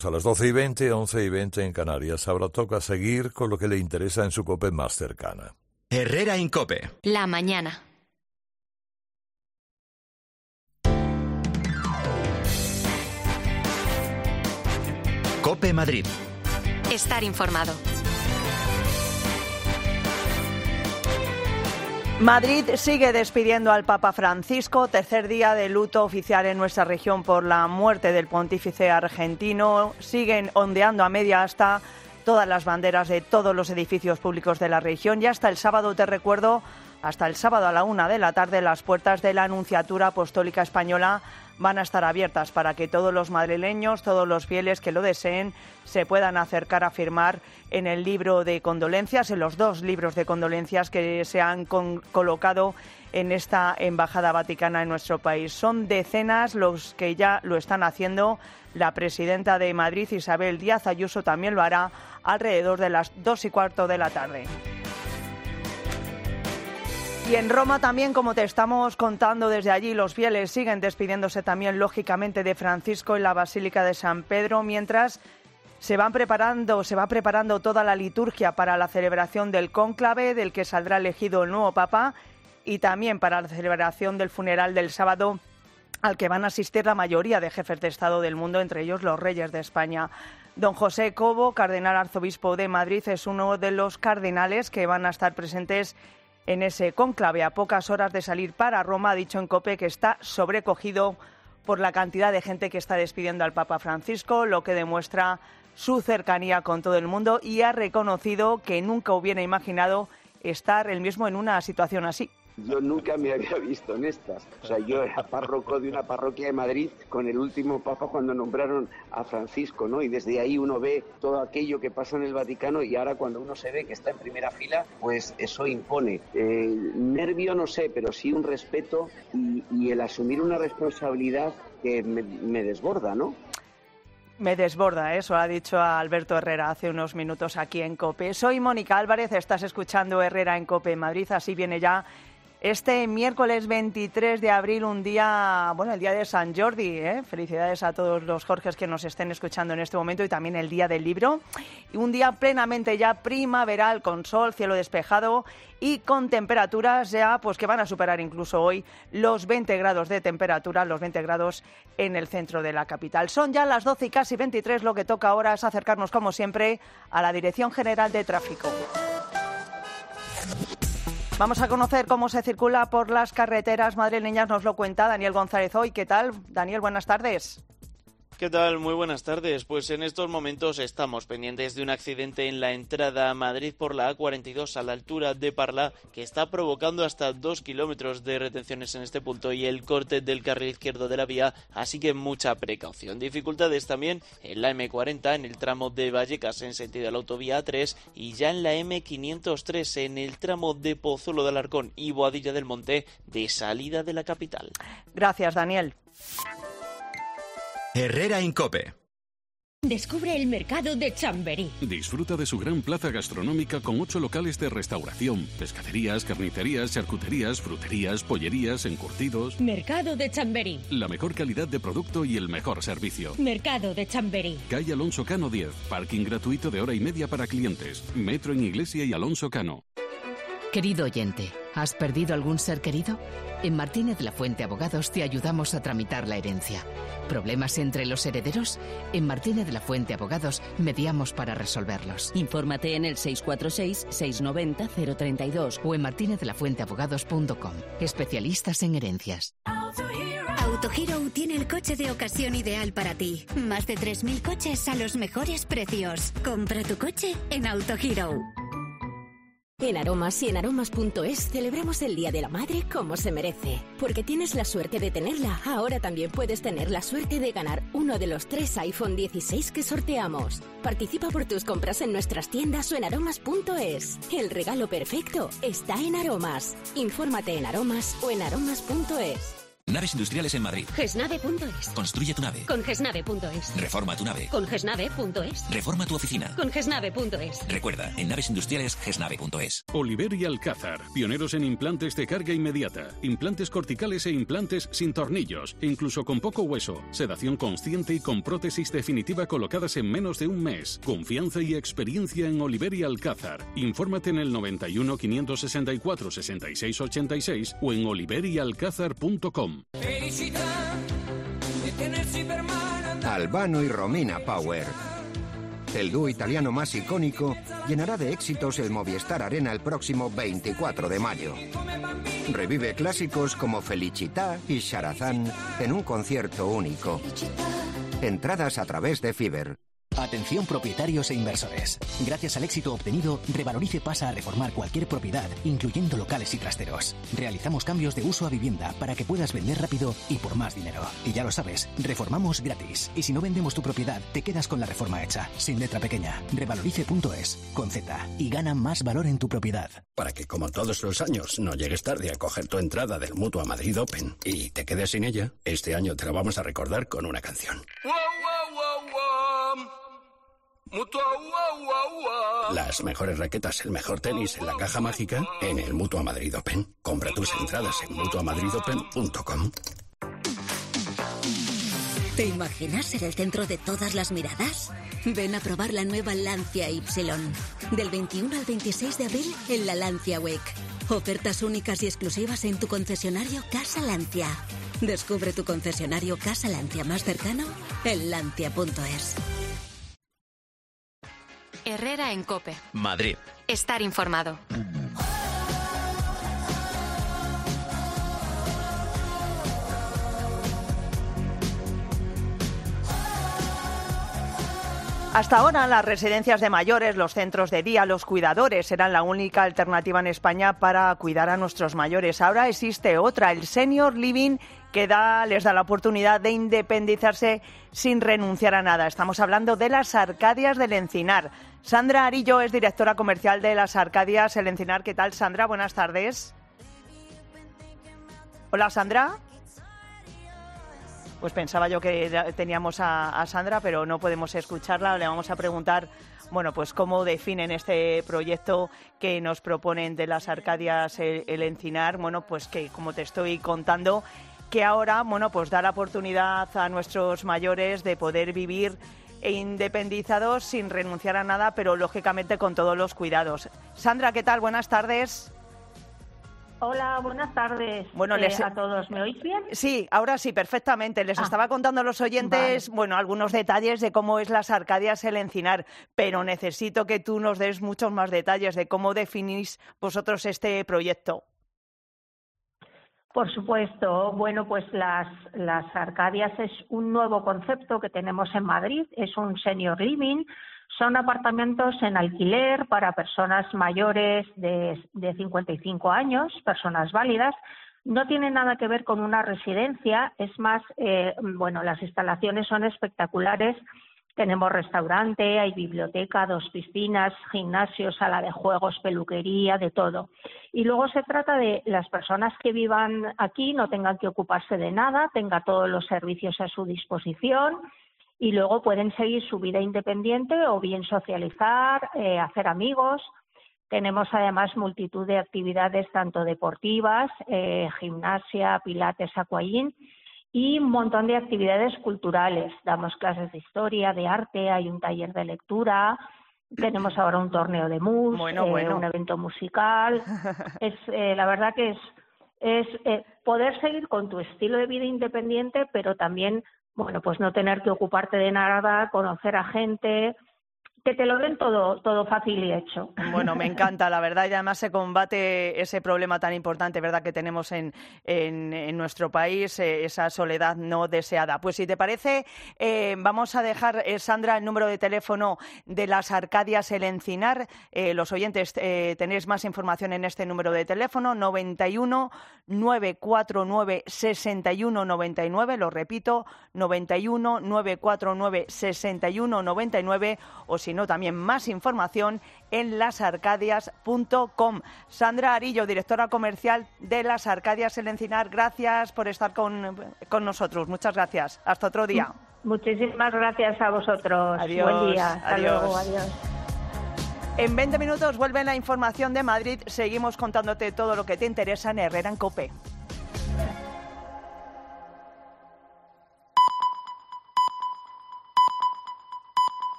A las 12:20, 11:20 en Canarias. Ahora toca seguir con lo que le interesa en su COPE más cercana. Herrera en COPE. La mañana. COPE Madrid. Estar informado. Madrid sigue despidiendo al Papa Francisco, tercer día de luto oficial en nuestra región por la muerte del pontífice argentino. Siguen ondeando a media asta todas las banderas de todos los edificios públicos de la región y hasta el sábado, te recuerdo, hasta el sábado a la 1 de la tarde, las puertas de la Nunciatura Apostólica Española van a estar abiertas para que todos los madrileños, todos los fieles que lo deseen, se puedan acercar a firmar en el libro de condolencias, en los 2 libros de condolencias que se han colocado en esta Embajada Vaticana en nuestro país. Son decenas los que ya lo están haciendo. La presidenta de Madrid, Isabel Díaz Ayuso, también lo hará alrededor de las 2:15 de la tarde. Y en Roma también, como te estamos contando desde allí, los fieles siguen despidiéndose también, lógicamente, de Francisco en la Basílica de San Pedro, mientras se va preparando toda la liturgia para la celebración del cónclave, del que saldrá elegido el nuevo Papa, y también para la celebración del funeral del sábado, al que van a asistir la mayoría de jefes de Estado del mundo, entre ellos los reyes de España. Don José Cobo, cardenal arzobispo de Madrid, es uno de los cardenales que van a estar presentes en ese cónclave. A pocas horas de salir para Roma, ha dicho en COPE que está sobrecogido por la cantidad de gente que está despidiendo al Papa Francisco, lo que demuestra su cercanía con todo el mundo, y ha reconocido que nunca hubiera imaginado estar él mismo en una situación así. Yo nunca me había visto en estas. O sea, yo era párroco de una parroquia de Madrid con el último papa cuando nombraron a Francisco, ¿no? Y desde ahí uno ve todo aquello que pasa en el Vaticano, y ahora cuando uno se ve que está en primera fila, pues eso impone. Nervio no sé, pero sí un respeto y el asumir una responsabilidad que me desborda, ¿no? Me desborda, eso ha dicho a Alberto Herrera hace unos minutos aquí en COPE. Soy Mónica Álvarez, estás escuchando Herrera en COPE Madrid. Así viene ya este miércoles 23 de abril, un día, bueno, el día de San Jordi, ¿eh? Felicidades a todos los Jorges que nos estén escuchando en este momento, y también el día del libro. Y un día plenamente ya primaveral, con sol, cielo despejado y con temperaturas ya pues que van a superar incluso hoy los 20 grados de temperatura, los 20 grados en el centro de la capital. Son ya las 12 y casi 23, lo que toca ahora es acercarnos, como siempre, a la Dirección General de Tráfico. Vamos a conocer cómo se circula por las carreteras madrileñas, nos lo cuenta Daniel González hoy. ¿Qué tal? Daniel, buenas tardes. ¿Qué tal? Muy buenas tardes. Pues en estos momentos estamos pendientes de un accidente en la entrada a Madrid por la A42 a la altura de Parla, que está provocando hasta 2 kilómetros de retenciones en este punto y el corte del carril izquierdo de la vía, así que mucha precaución. Dificultades también en la M40 en el tramo de Vallecas en sentido de la autovía A3 y ya en la M503 en el tramo de Pozuelo de Alarcón y Boadilla del Monte de salida de la capital. Gracias, Daniel. Herrera en COPE. Descubre el mercado de Chamberí. Disfruta de su gran plaza gastronómica con 8 locales de restauración, pescaderías, carnicerías, charcuterías, fruterías, pollerías, encurtidos. Mercado de Chamberí. La mejor calidad de producto y el mejor servicio. Mercado de Chamberí. Calle Alonso Cano 10, parking gratuito de hora y media para clientes. Metro en Iglesia y Alonso Cano. Querido oyente, ¿has perdido algún ser querido? En Martínez La Fuente Abogados te ayudamos a tramitar la herencia. ¿Problemas entre los herederos? En Martínez La Fuente Abogados mediamos para resolverlos. Infórmate en el 646-690-032 o en martinezlafuenteabogados.com. Especialistas en herencias. Autohero tiene el coche de ocasión ideal para ti. Más de 3.000 coches a los mejores precios. Compra tu coche en Autohero. En Aromas y en aromas.es celebramos el Día de la Madre como se merece. Porque tienes la suerte de tenerla, ahora también puedes tener la suerte de ganar uno de los 3 iPhone 16 que sorteamos. Participa por tus compras en nuestras tiendas o en aromas.es. El regalo perfecto está en Aromas. Infórmate en Aromas o en aromas.es. Naves industriales en Madrid. Gesnave.es. Construye tu nave. Con Gesnave.es. Reforma tu nave. Con Gesnave.es. Reforma tu oficina. Con Gesnave.es. Recuerda, en naves industriales, gesnave.es. Oliver y Alcázar, pioneros en implantes de carga inmediata, implantes corticales e implantes sin tornillos, incluso con poco hueso, sedación consciente y con prótesis definitiva colocadas en menos de un mes. Confianza y experiencia en Oliver y Alcázar. Infórmate en el 91 564 66 86 o en oliverialcázar.com. Albano y Romina Power. El dúo italiano más icónico llenará de éxitos el Movistar Arena el próximo 24 de mayo. Revive clásicos como Felicità y Sharazán en un concierto único. Entradas a través de Fiverr. Atención propietarios e inversores. Gracias al éxito obtenido, Revalorice pasa a reformar cualquier propiedad, incluyendo locales y trasteros. Realizamos cambios de uso a vivienda para que puedas vender rápido y por más dinero. Y ya lo sabes, reformamos gratis. Y si no vendemos tu propiedad, te quedas con la reforma hecha, sin letra pequeña. Revalorice.es, con Z, y gana más valor en tu propiedad. Para que, como todos los años, no llegues tarde a coger tu entrada del Mutua Madrid Open y te quedes sin ella, este año te lo vamos a recordar con una canción. Las mejores raquetas, el mejor tenis en la caja mágica en el Mutua Madrid Open. Compra tus entradas en mutuamadridopen.com. ¿Te imaginas ser el centro de todas las miradas? Ven a probar la nueva Lancia Y. Del 21 al 26 de abril en la Lancia Week. Ofertas únicas y exclusivas en tu concesionario Casa Lancia. Descubre tu concesionario Casa Lancia más cercano en lancia.es. Herrera en COPE. Madrid. Estar informado. Hasta ahora las residencias de mayores, los centros de día, los cuidadores eran la única alternativa en España para cuidar a nuestros mayores. Ahora existe otra, el Senior Living, que les da la oportunidad de independizarse sin renunciar a nada. Estamos hablando de las Arcadias del Encinar. Sandra Arillo es directora comercial de las Arcadias del Encinar. ¿Qué tal, Sandra? Buenas tardes. Hola, Sandra. Pues pensaba yo que teníamos a Sandra, pero no podemos escucharla. Le vamos a preguntar, bueno, pues cómo definen este proyecto que nos proponen de las Arcadias el Encinar. Bueno, pues que, como te estoy contando, que ahora, bueno, pues da la oportunidad a nuestros mayores de poder vivir independizados sin renunciar a nada, pero lógicamente con todos los cuidados. Sandra, ¿qué tal? Buenas tardes. Hola, buenas tardes bueno, a todos. ¿Me oís bien? Sí, ahora sí, perfectamente. Les estaba contando a los oyentes, vale, bueno, algunos detalles de cómo es las Arcadias el Encinar, pero necesito que tú nos des muchos más detalles de cómo definís vosotros este proyecto. Por supuesto. Bueno, pues las Arcadias es un nuevo concepto que tenemos en Madrid, es un senior living. Son apartamentos en alquiler para personas mayores de 55 años, personas válidas. No tiene nada que ver con una residencia, es más, bueno, las instalaciones son espectaculares. Tenemos restaurante, hay biblioteca, 2 piscinas, gimnasio, sala de juegos, peluquería, de todo. Y luego se trata de las personas que vivan aquí, no tengan que ocuparse de nada, tengan todos los servicios a su disposición. Y luego pueden seguir su vida independiente o bien socializar, hacer amigos. Tenemos además multitud de actividades tanto deportivas, gimnasia, pilates, aquagym y un montón de actividades culturales. Damos clases de historia, de arte, hay un taller de lectura, tenemos ahora un torneo de mus, un evento musical. La verdad que es poder seguir con tu estilo de vida independiente, pero también, bueno, pues no tener que ocuparte de nada, conocer a gente, que te lo den todo fácil y hecho. Bueno, me encanta, la verdad, y además se combate ese problema tan importante, ¿verdad?, que tenemos en nuestro país, esa soledad no deseada. Pues si te parece, vamos a dejar, Sandra, el número de teléfono de las Arcadias el Encinar. Los oyentes tenéis más información en este número de teléfono, 91 949 61 99, lo repito, 91 949 61 99, o si si no, también más información en lasarcadias.com. Sandra Arillo, directora comercial de Las Arcadias El Encinar, gracias por estar con nosotros. Muchas gracias. Hasta otro día. Muchísimas gracias a vosotros. Adiós. Buen día. Hasta luego. Adiós. En 20 minutos vuelve la información de Madrid. Seguimos contándote todo lo que te interesa en Herrera en COPE.